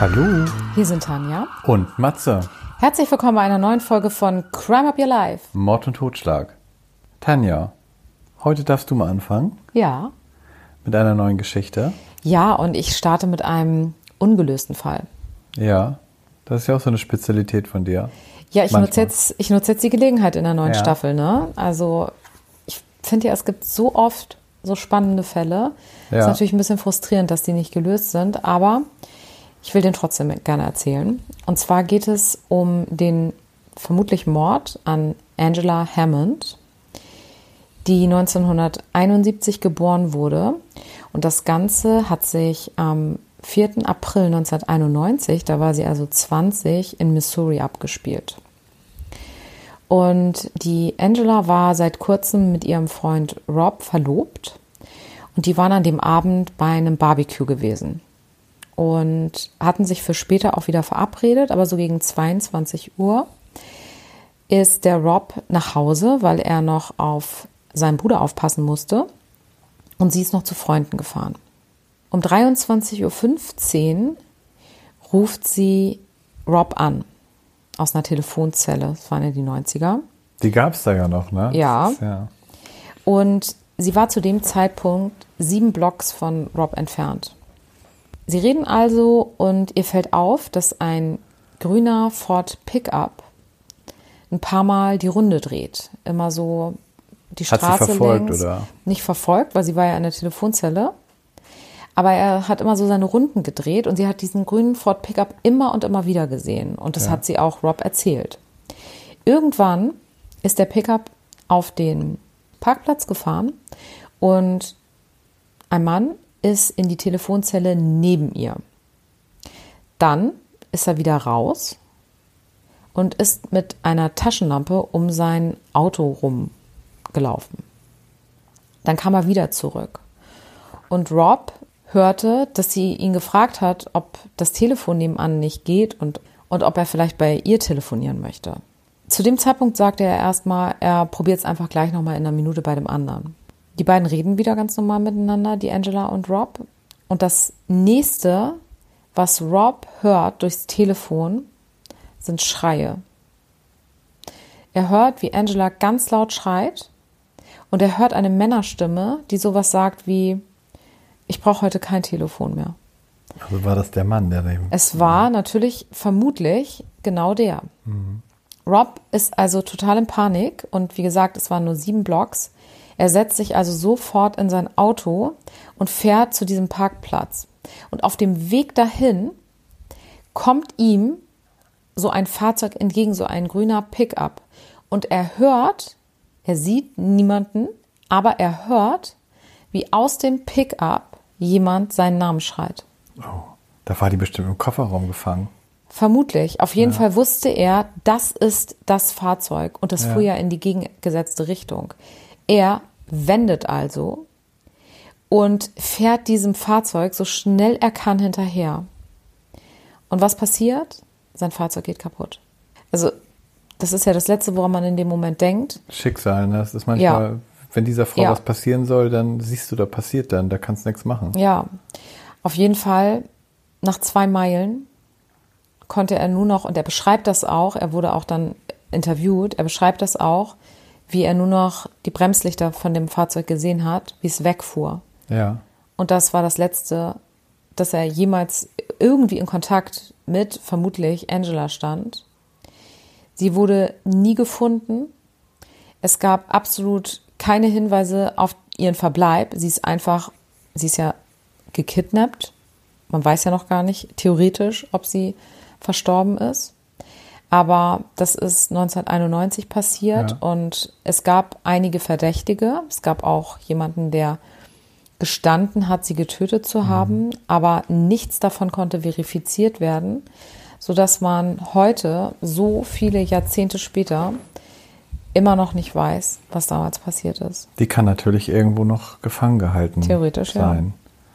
Hallo. Hier sind Tanja Und Matze. Herzlich willkommen bei einer neuen Folge von Crime Up Your Life. Mord und Totschlag. Tanja, heute darfst du mal anfangen. Ja. Mit einer neuen Geschichte. Ja, und ich starte mit einem ungelösten Fall. Ja, das ist ja auch so eine Spezialität von dir. Ja, ich nutze jetzt die Gelegenheit in der neuen Staffel, ne? Also ich finde ja, es gibt so oft so spannende Fälle. Ja. Ist natürlich ein bisschen frustrierend, dass die nicht gelöst sind, aber ich will den trotzdem gerne erzählen. Und zwar geht es um den vermutlichen Mord an Angela Hammond, die 1971 geboren wurde. Und das Ganze hat sich am 4. April 1991, da war sie also 20, in Missouri abgespielt. Und die Angela war seit kurzem mit ihrem Freund Rob verlobt. Und die waren an dem Abend bei einem Barbecue gewesen. Und hatten sich für später auch wieder verabredet, aber so gegen 22 Uhr ist der Rob nach Hause, weil er noch auf seinen Bruder aufpassen musste, und sie ist noch zu Freunden gefahren. Um 23.15 Uhr ruft sie Rob an, aus einer Telefonzelle, das waren ja die 90er. Die gab es da ja noch, ne? Ja. Ja. Und sie war zu dem Zeitpunkt 7 Blocks von Rob entfernt. Sie reden also und ihr fällt auf, dass ein grüner Ford Pickup ein paar Mal die Runde dreht. Immer so die Straße Hat sie verfolgt, längs. oder? Nicht verfolgt, weil sie war ja in der Telefonzelle. Aber er hat immer so seine Runden gedreht und sie hat diesen grünen Ford Pickup immer und immer wieder gesehen. Und das hat sie auch Rob erzählt. Irgendwann ist der Pickup auf den Parkplatz gefahren und ein Mann ist in die Telefonzelle neben ihr. Dann ist er wieder raus und ist mit einer Taschenlampe um sein Auto rumgelaufen. Dann kam er wieder zurück. Und Rob hörte, dass sie ihn gefragt hat, ob das Telefon nebenan nicht geht und ob er vielleicht bei ihr telefonieren möchte. Zu dem Zeitpunkt sagte er erstmal, er probiert es einfach gleich nochmal in einer Minute bei dem anderen. Die beiden reden wieder ganz normal miteinander, die Angela und Rob. Und das nächste, was Rob hört durchs Telefon, sind Schreie. Er hört, wie Angela ganz laut schreit, und er hört eine Männerstimme, die sowas sagt wie: Ich brauche heute kein Telefon mehr. Also war das der Mann, der neben... Es war natürlich vermutlich genau der. Mhm. Rob ist also total in Panik und wie gesagt, es waren nur 7 Blocks. Er setzt sich also sofort in sein Auto und fährt zu diesem Parkplatz. Und auf dem Weg dahin kommt ihm so ein Fahrzeug entgegen, so ein grüner Pickup. Und er sieht niemanden, aber er hört, wie aus dem Pickup jemand seinen Namen schreit. Oh, da war die bestimmt im Kofferraum gefangen. Vermutlich. Auf jeden Fall wusste er, das ist das Fahrzeug und das fuhr ja in die gegengesetzte Richtung. Er wendet also und fährt diesem Fahrzeug so schnell er kann hinterher. Und was passiert? Sein Fahrzeug geht kaputt. Also das ist ja das Letzte, woran man in dem Moment denkt. Schicksal, ne? Das ist manchmal, wenn dieser Frau was passieren soll, dann siehst du, da passiert dann, da kannst du nichts machen. Ja, auf jeden Fall nach 2 Meilen konnte er nur noch, und er beschreibt das auch, er wurde auch dann interviewt, er beschreibt das auch, wie er nur noch die Bremslichter von dem Fahrzeug gesehen hat, wie es wegfuhr. Ja. Und das war das Letzte, dass er jemals irgendwie in Kontakt mit, vermutlich, Angela stand. Sie wurde nie gefunden. Es gab absolut keine Hinweise auf ihren Verbleib. Sie ist ja gekidnappt. Man weiß ja noch gar nicht, theoretisch, ob sie verstorben ist. Aber das ist 1991 passiert und es gab einige Verdächtige. Es gab auch jemanden, der gestanden hat, sie getötet zu haben, aber nichts davon konnte verifiziert werden, sodass man heute, so viele Jahrzehnte später, immer noch nicht weiß, was damals passiert ist. Die kann natürlich irgendwo noch gefangen gehalten Theoretisch, sein.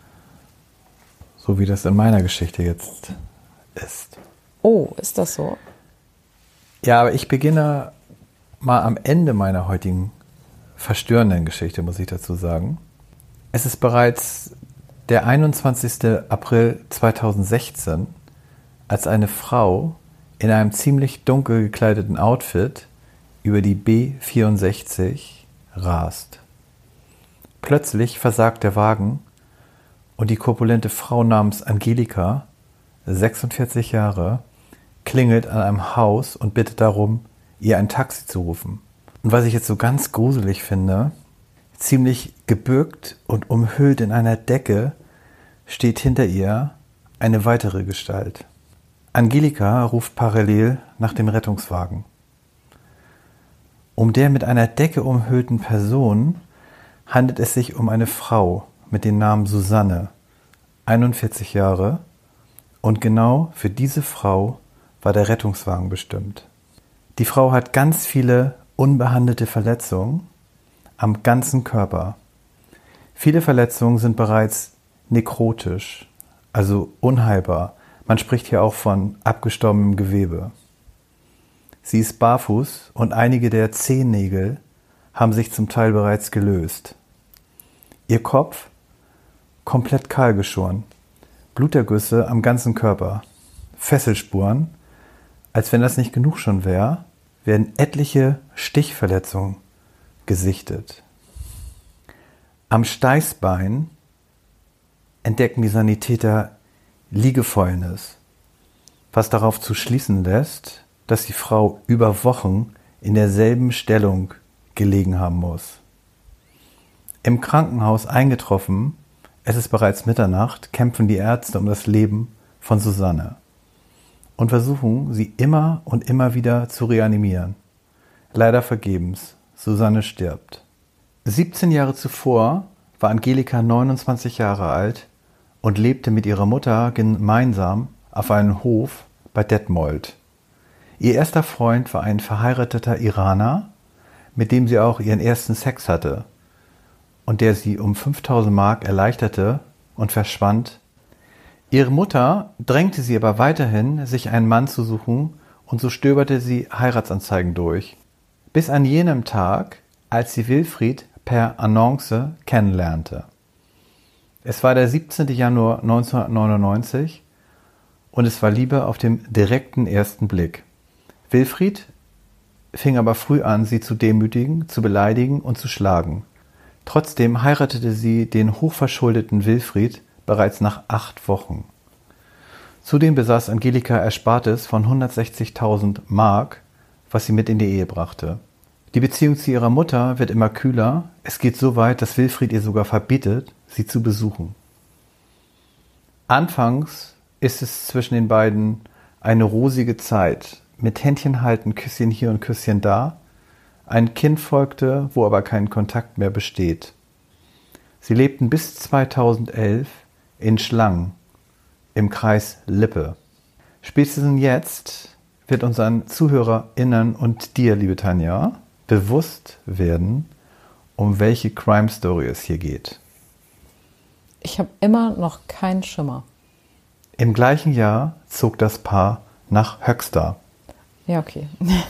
Ja. So wie das in meiner Geschichte jetzt ist. Oh, ist das so? Ja, aber ich beginne mal am Ende meiner heutigen verstörenden Geschichte, muss ich dazu sagen. Es ist bereits der 21. April 2016 als eine Frau in einem ziemlich dunkel gekleideten Outfit über die B64 rast. Plötzlich versagt der Wagen und die korpulente Frau namens Angelika, 46 Jahre, klingelt an einem Haus und bittet darum, ihr ein Taxi zu rufen. Und was ich jetzt so ganz gruselig finde, ziemlich gebückt und umhüllt in einer Decke steht hinter ihr eine weitere Gestalt. Angelika ruft parallel nach dem Rettungswagen. Um der mit einer Decke umhüllten Person handelt es sich um eine Frau mit dem Namen Susanne, 41 Jahre, und genau für diese Frau war der Rettungswagen bestimmt. Die Frau hat ganz viele unbehandelte Verletzungen am ganzen Körper. Viele Verletzungen sind bereits nekrotisch, also unheilbar. Man spricht hier auch von abgestorbenem Gewebe. Sie ist barfuß und einige der Zehennägel haben sich zum Teil bereits gelöst. Ihr Kopf komplett kahl geschoren, Blutergüsse am ganzen Körper, Fesselspuren. Als wenn das nicht genug schon wäre, werden etliche Stichverletzungen gesichtet. Am Steißbein entdecken die Sanitäter Liegefäulnis, was darauf zu schließen lässt, dass die Frau über Wochen in derselben Stellung gelegen haben muss. Im Krankenhaus eingetroffen, es ist bereits Mitternacht, kämpfen die Ärzte um das Leben von Susanne und versuchen, sie immer und immer wieder zu reanimieren. Leider vergebens. Susanne stirbt. 17 Jahre zuvor war Angelika 29 Jahre alt und lebte mit ihrer Mutter gemeinsam auf einem Hof bei Detmold. Ihr erster Freund war ein verheirateter Iraner, mit dem sie auch ihren ersten Sex hatte und der sie um 5.000 Mark erleichterte und verschwand. Ihre Mutter drängte sie aber weiterhin, sich einen Mann zu suchen, und so stöberte sie Heiratsanzeigen durch. Bis an jenem Tag, als sie Wilfried per Annonce kennenlernte. Es war der 17. Januar 1999 und es war Liebe auf dem direkten ersten Blick. Wilfried fing aber früh an, sie zu demütigen, zu beleidigen und zu schlagen. Trotzdem heiratete sie den hochverschuldeten Wilfried bereits nach 8 Wochen. Zudem besaß Angelika Erspartes von 160.000 Mark, was sie mit in die Ehe brachte. Die Beziehung zu ihrer Mutter wird immer kühler. Es geht so weit, dass Wilfried ihr sogar verbietet, sie zu besuchen. Anfangs ist es zwischen den beiden eine rosige Zeit, mit Händchen halten, Küsschen hier und Küsschen da. Ein Kind folgte, wo aber kein Kontakt mehr besteht. Sie lebten bis 2011 in Schlangen im Kreis Lippe. Spätestens jetzt wird unseren ZuhörerInnen und dir, liebe Tanja, bewusst werden, um welche Crime Story es hier geht. Ich habe immer noch keinen Schimmer. Im gleichen Jahr zog das Paar nach Höxter. Ja, okay.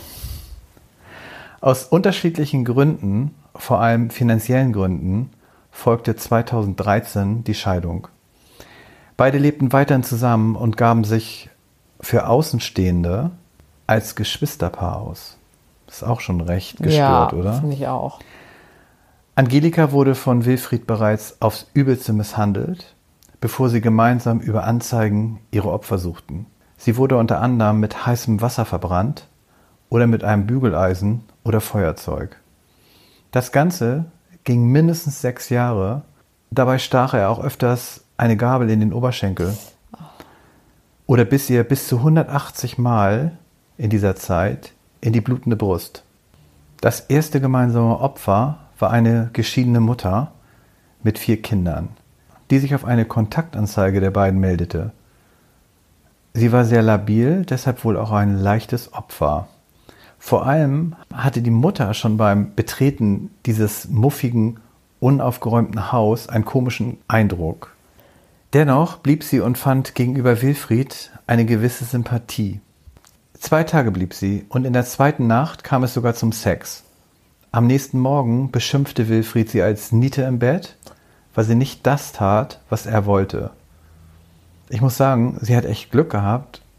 Aus unterschiedlichen Gründen, vor allem finanziellen Gründen, folgte 2013 die Scheidung. Beide lebten weiterhin zusammen und gaben sich für Außenstehende als Geschwisterpaar aus. Ist auch schon recht gestört, oder? Ja, finde ich auch. Angelika wurde von Wilfried bereits aufs Übelste misshandelt, bevor sie gemeinsam über Anzeigen ihre Opfer suchten. Sie wurde unter anderem mit heißem Wasser verbrannt oder mit einem Bügeleisen oder Feuerzeug. Das Ganze ging mindestens 6 Jahre. Dabei stach er auch öfters eine Gabel in den Oberschenkel. Oder biss ihr bis zu 180 Mal in dieser Zeit in die blutende Brust. Das erste gemeinsame Opfer war eine geschiedene Mutter mit 4 Kindern, die sich auf eine Kontaktanzeige der beiden meldete. Sie war sehr labil, deshalb wohl auch ein leichtes Opfer. Vor allem hatte die Mutter schon beim Betreten dieses muffigen, unaufgeräumten Haus einen komischen Eindruck. Dennoch blieb sie und fand gegenüber Wilfried eine gewisse Sympathie. 2 Tage blieb sie und in der 2. Nacht kam es sogar zum Sex. Am nächsten Morgen beschimpfte Wilfried sie als Niete im Bett, weil sie nicht das tat, was er wollte. Ich muss sagen, sie hat echt Glück gehabt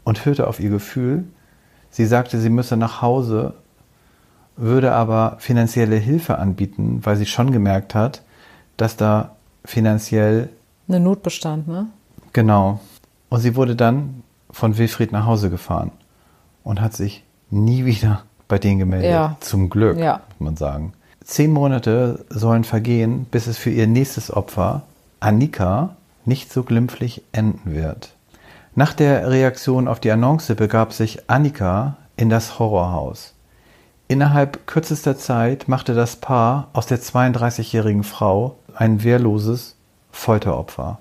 und hörte auf ihr Gefühl. Sie sagte, sie müsse nach Hause, würde aber finanzielle Hilfe anbieten, weil sie schon gemerkt hat, dass da finanziell eine Not bestand, ne? Genau. Und sie wurde dann von Wilfried nach Hause gefahren und hat sich nie wieder bei denen gemeldet. Ja. Zum Glück, Ja. muss man sagen. 10 Monate sollen vergehen, bis es für ihr nächstes Opfer, Annika, nicht so glimpflich enden wird. Nach der Reaktion auf die Annonce begab sich Annika in das Horrorhaus. Innerhalb kürzester Zeit machte das Paar aus der 32-jährigen Frau ein wehrloses Folteropfer.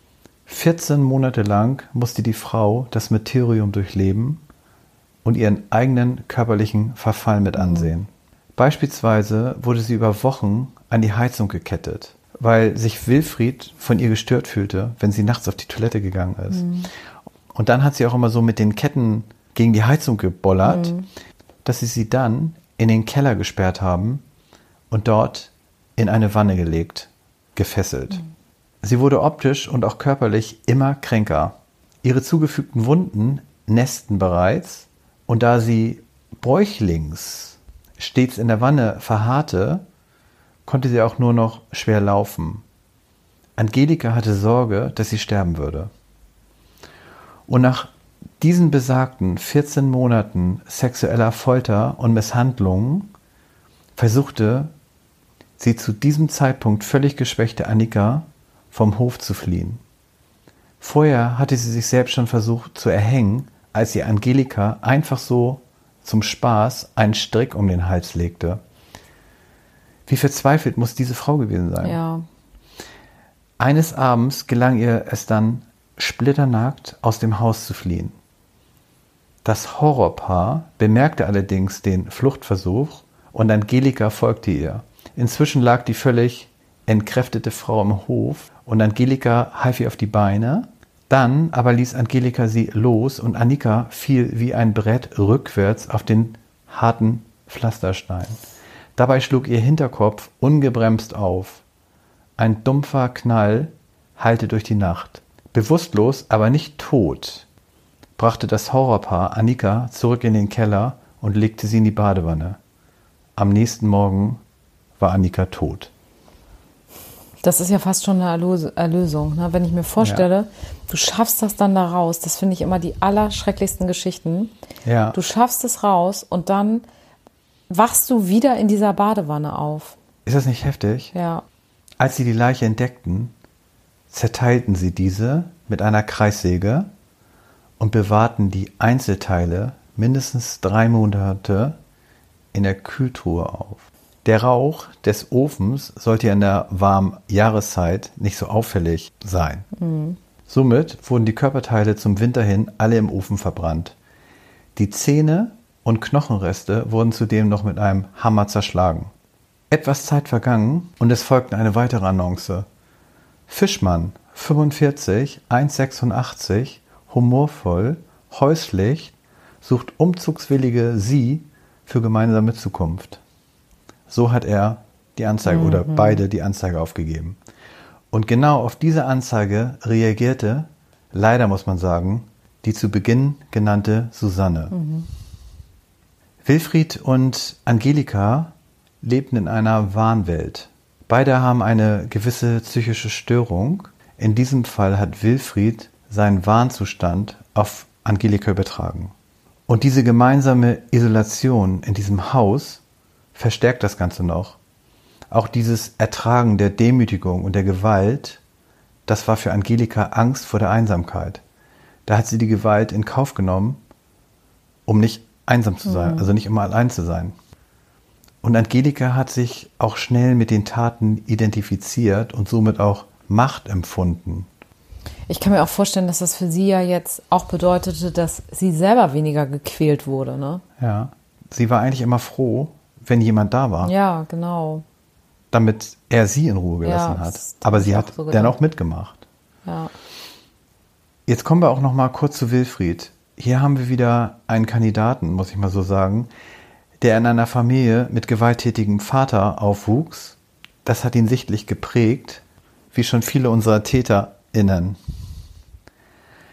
14 Monate lang musste die Frau das Martyrium durchleben und ihren eigenen körperlichen Verfall mit ansehen. Beispielsweise wurde sie über Wochen an die Heizung gekettet, weil sich Wilfried von ihr gestört fühlte, wenn sie nachts auf die Toilette gegangen ist. Und dann hat sie auch immer so mit den Ketten gegen die Heizung gebollert, dass sie dann in den Keller gesperrt haben und dort in eine Wanne gelegt, gefesselt. Sie wurde optisch und auch körperlich immer kränker. Ihre zugefügten Wunden nässten bereits und da sie bäuchlings stets in der Wanne verharrte, konnte sie auch nur noch schwer laufen. Angelika hatte Sorge, dass sie sterben würde. Und nach diesen besagten 14 Monaten sexueller Folter und Misshandlungen versuchte sie zu diesem Zeitpunkt völlig geschwächte Annika vom Hof zu fliehen. Vorher hatte sie sich selbst schon versucht zu erhängen, als sie Angelika einfach so zum Spaß einen Strick um den Hals legte. Wie verzweifelt muss diese Frau gewesen sein? Ja. Eines Abends gelang ihr es dann, splitternackt aus dem Haus zu fliehen. Das Horrorpaar bemerkte allerdings den Fluchtversuch und Angelika folgte ihr. Inzwischen lag die völlig entkräftete Frau im Hof und Angelika half ihr auf die Beine. Dann aber ließ Angelika sie los und Annika fiel wie ein Brett rückwärts auf den harten Pflasterstein. Dabei schlug ihr Hinterkopf ungebremst auf. Ein dumpfer Knall hallte durch die Nacht. Bewusstlos, aber nicht tot, brachte das Horrorpaar Annika zurück in den Keller und legte sie in die Badewanne. Am nächsten Morgen war Annika tot. Das ist ja fast schon eine Erlösung. Ne? Wenn ich mir vorstelle, du schaffst das dann da raus, das finde ich immer die allerschrecklichsten Geschichten. Ja. Du schaffst es raus und dann wachst du wieder in dieser Badewanne auf. Ist das nicht heftig? Ja. Als sie die Leiche entdeckten, zerteilten sie diese mit einer Kreissäge und bewahrten die Einzelteile mindestens 3 Monate in der Kühltruhe auf. Der Rauch des Ofens sollte in der warmen Jahreszeit nicht so auffällig sein. Somit wurden die Körperteile zum Winter hin alle im Ofen verbrannt. Die Zähne und Knochenreste wurden zudem noch mit einem Hammer zerschlagen. Etwas Zeit vergangen und es folgte eine weitere Annonce. Fischmann, 45, 1,86, humorvoll, häuslich, sucht umzugswillige Sie für gemeinsame Zukunft. So hat er die Anzeige oder beide die Anzeige aufgegeben. Und genau auf diese Anzeige reagierte, leider muss man sagen, die zu Beginn genannte Susanne. Wilfried und Angelika lebten in einer Wahnwelt. Beide haben eine gewisse psychische Störung. In diesem Fall hat Wilfried seinen Wahnzustand auf Angelika übertragen. Und diese gemeinsame Isolation in diesem Haus verstärkt das Ganze noch. Auch dieses Ertragen der Demütigung und der Gewalt, das war für Angelika Angst vor der Einsamkeit. Da hat sie die Gewalt in Kauf genommen, um nicht einsam zu sein, also nicht immer allein zu sein. Und Angelika hat sich auch schnell mit den Taten identifiziert und somit auch Macht empfunden. Ich kann mir auch vorstellen, dass das für sie ja jetzt auch bedeutete, dass sie selber weniger gequält wurde, ne? Ja, sie war eigentlich immer froh, wenn jemand da war. Ja, genau. Damit er sie in Ruhe gelassen hat. Aber sie hat dennoch mitgemacht. Ja. Jetzt kommen wir auch noch mal kurz zu Wilfried. Hier haben wir wieder einen Kandidaten, muss ich mal so sagen, der in einer Familie mit gewalttätigem Vater aufwuchs. Das hat ihn sichtlich geprägt, wie schon viele unserer TäterInnen.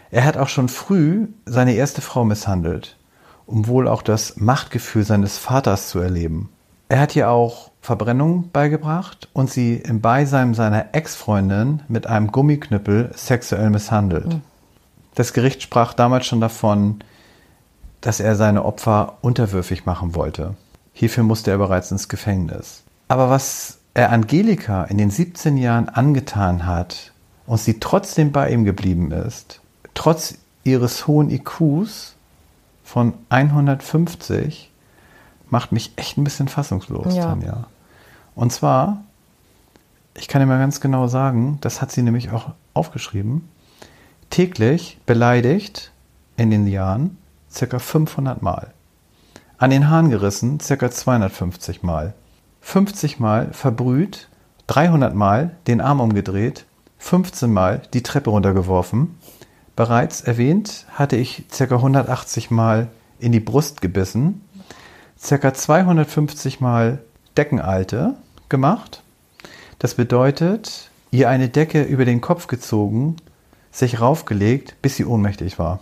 Er hat auch schon früh seine erste Frau misshandelt, um wohl auch das Machtgefühl seines Vaters zu erleben. Er hat ihr auch Verbrennung beigebracht und sie im Beisein seiner Ex-Freundin mit einem Gummiknüppel sexuell misshandelt. Das Gericht sprach damals schon davon, dass er seine Opfer unterwürfig machen wollte. Hierfür musste er bereits ins Gefängnis. Aber was er Angelika in den 17 Jahren angetan hat und sie trotzdem bei ihm geblieben ist, trotz ihres hohen IQs von 150, macht mich echt ein bisschen fassungslos, Ja. Tanja. Und zwar, ich kann dir mal ganz genau sagen, das hat sie nämlich auch aufgeschrieben, täglich beleidigt in den Jahren ca. 500 Mal. An den Haaren gerissen ca. 250 Mal. 50 Mal verbrüht, 300 Mal den Arm umgedreht, 15 Mal die Treppe runtergeworfen. Bereits erwähnt hatte ich ca. 180 Mal in die Brust gebissen, ca. 250 Mal Deckenalte gemacht. Das bedeutet, ihr eine Decke über den Kopf gezogen, sich raufgelegt, bis sie ohnmächtig war.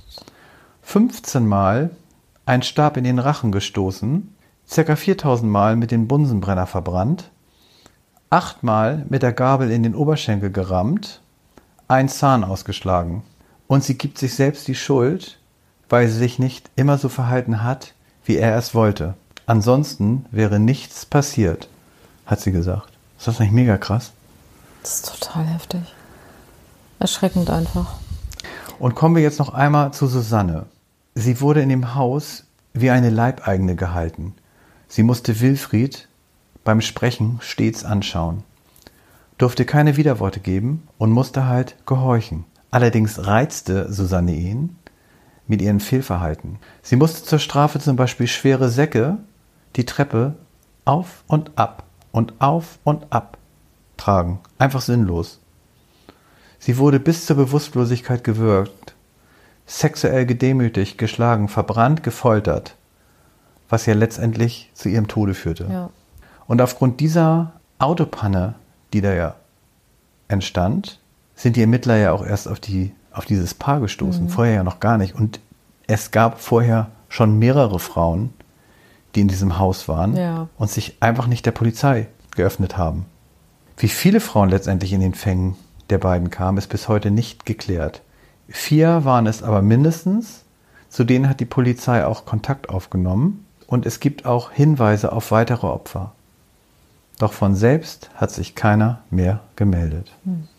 15 Mal einen Stab in den Rachen gestoßen, ca. 4000 Mal mit dem Bunsenbrenner verbrannt, 8 Mal mit der Gabel in den Oberschenkel gerammt, einen Zahn ausgeschlagen. Und sie gibt sich selbst die Schuld, weil sie sich nicht immer so verhalten hat, wie er es wollte. Ansonsten wäre nichts passiert, hat sie gesagt. Ist das nicht mega krass? Das ist total heftig. Erschreckend einfach. Und kommen wir jetzt noch einmal zu Susanne. Sie wurde in dem Haus wie eine Leibeigene gehalten. Sie musste Wilfried beim Sprechen stets anschauen, durfte keine Widerworte geben und musste halt gehorchen. Allerdings reizte Susanne ihn mit ihrem Fehlverhalten. Sie musste zur Strafe zum Beispiel schwere Säcke die Treppe auf und ab und auf und ab tragen. Einfach sinnlos. Sie wurde bis zur Bewusstlosigkeit gewürgt, sexuell gedemütigt, geschlagen, verbrannt, gefoltert, was ja letztendlich zu ihrem Tode führte. Ja. Und aufgrund dieser Autopanne, die da ja entstand, sind die Ermittler ja auch erst auf dieses Paar gestoßen. Vorher ja noch gar nicht. Und es gab vorher schon mehrere Frauen, die in diesem Haus waren und sich einfach nicht der Polizei geöffnet haben. Wie viele Frauen letztendlich in den Fängen der beiden kamen, ist bis heute nicht geklärt. 4 waren es aber mindestens. Zu denen hat die Polizei auch Kontakt aufgenommen. Und es gibt auch Hinweise auf weitere Opfer. Doch von selbst hat sich keiner mehr gemeldet.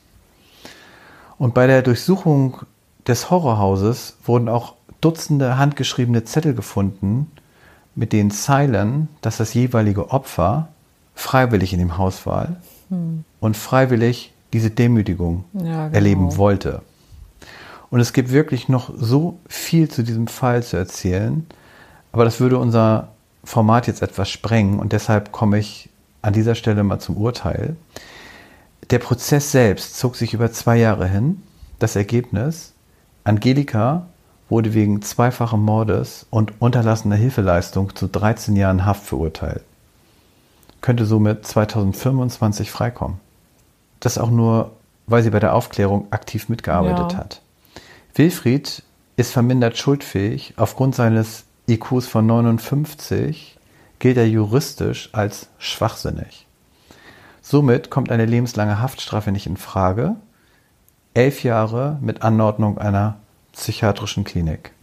Und bei der Durchsuchung des Horrorhauses wurden auch Dutzende handgeschriebene Zettel gefunden, mit den Zeilen, dass das jeweilige Opfer freiwillig in dem Haus war und freiwillig diese Demütigung erleben wollte. Und es gibt wirklich noch so viel zu diesem Fall zu erzählen, aber das würde unser Format jetzt etwas sprengen und deshalb komme ich an dieser Stelle mal zum Urteil. Der Prozess selbst zog sich über 2 Jahre hin. Das Ergebnis: Angelika wurde wegen 2-fachen Mordes und unterlassener Hilfeleistung zu 13 Jahren Haft verurteilt. Könnte somit 2025 freikommen. Das auch nur, weil sie bei der Aufklärung aktiv mitgearbeitet hat. Wilfried ist vermindert schuldfähig. Aufgrund seines IQs von 59 gilt er juristisch als schwachsinnig. Somit kommt eine lebenslange Haftstrafe nicht in Frage. 11 Jahre mit Anordnung einer psychiatrischen Klinik.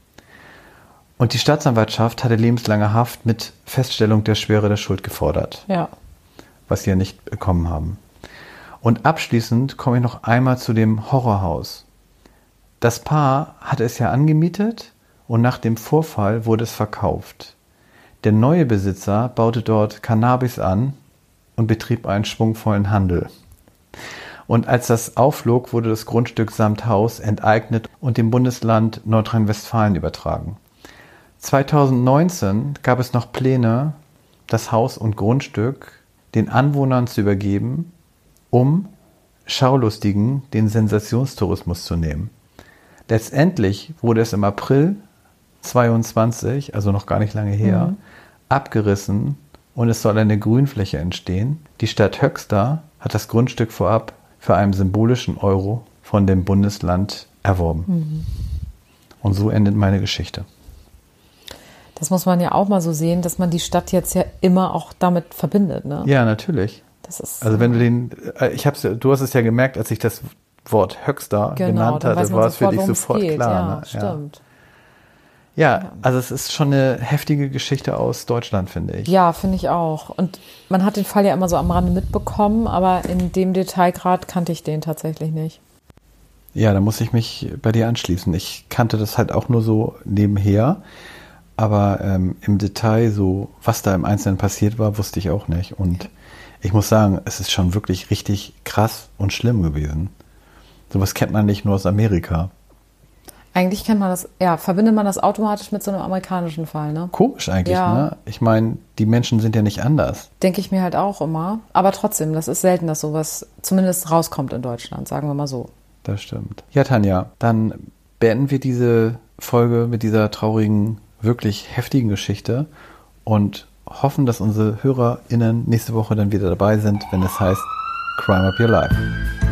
Und die Staatsanwaltschaft hatte lebenslange Haft mit Feststellung der Schwere der Schuld gefordert. Ja. Was sie ja nicht bekommen haben. Und abschließend komme ich noch einmal zu dem Horrorhaus. Das Paar hatte es ja angemietet und nach dem Vorfall wurde es verkauft. Der neue Besitzer baute dort Cannabis an und betrieb einen schwungvollen Handel. Und als das aufflog, wurde das Grundstück samt Haus enteignet und dem Bundesland Nordrhein-Westfalen übertragen. 2019 gab es noch Pläne, das Haus und Grundstück den Anwohnern zu übergeben, um Schaulustigen den Sensationstourismus zu nehmen. Letztendlich wurde es im April 2022, also noch gar nicht lange her, abgerissen und es soll eine Grünfläche entstehen. Die Stadt Höxter hat das Grundstück vorab für einen symbolischen Euro von dem Bundesland erworben. Und so endet meine Geschichte. Das muss man ja auch mal so sehen, dass man die Stadt jetzt ja immer auch damit verbindet, ne? Ja, natürlich. Das ist, also wenn du du hast es ja gemerkt, als ich das Wort Höxter genannt hatte, war es für dich sofort klar. Ja, ne? stimmt. Ja, also es ist schon eine heftige Geschichte aus Deutschland, finde ich. Ja, finde ich auch. Und man hat den Fall ja immer so am Rande mitbekommen, aber in dem Detailgrad kannte ich den tatsächlich nicht. Ja, da muss ich mich bei dir anschließen. Ich kannte das halt auch nur so nebenher, aber im Detail so, was da im Einzelnen passiert war, wusste ich auch nicht. Und ich muss sagen, es ist schon wirklich richtig krass und schlimm gewesen. Sowas kennt man nicht nur aus Amerika. Eigentlich kennt man das, ja, verbindet man das automatisch mit so einem amerikanischen Fall, ne? Komisch eigentlich, Ja. ne? Ich meine, die Menschen sind ja nicht anders. Denke ich mir halt auch immer. Aber trotzdem, das ist selten, dass sowas zumindest rauskommt in Deutschland, sagen wir mal so. Das stimmt. Ja, Tanja, dann beenden wir diese Folge mit dieser traurigen, wirklich heftigen Geschichte und hoffen, dass unsere HörerInnen nächste Woche dann wieder dabei sind, wenn es heißt Crime Up Your Life.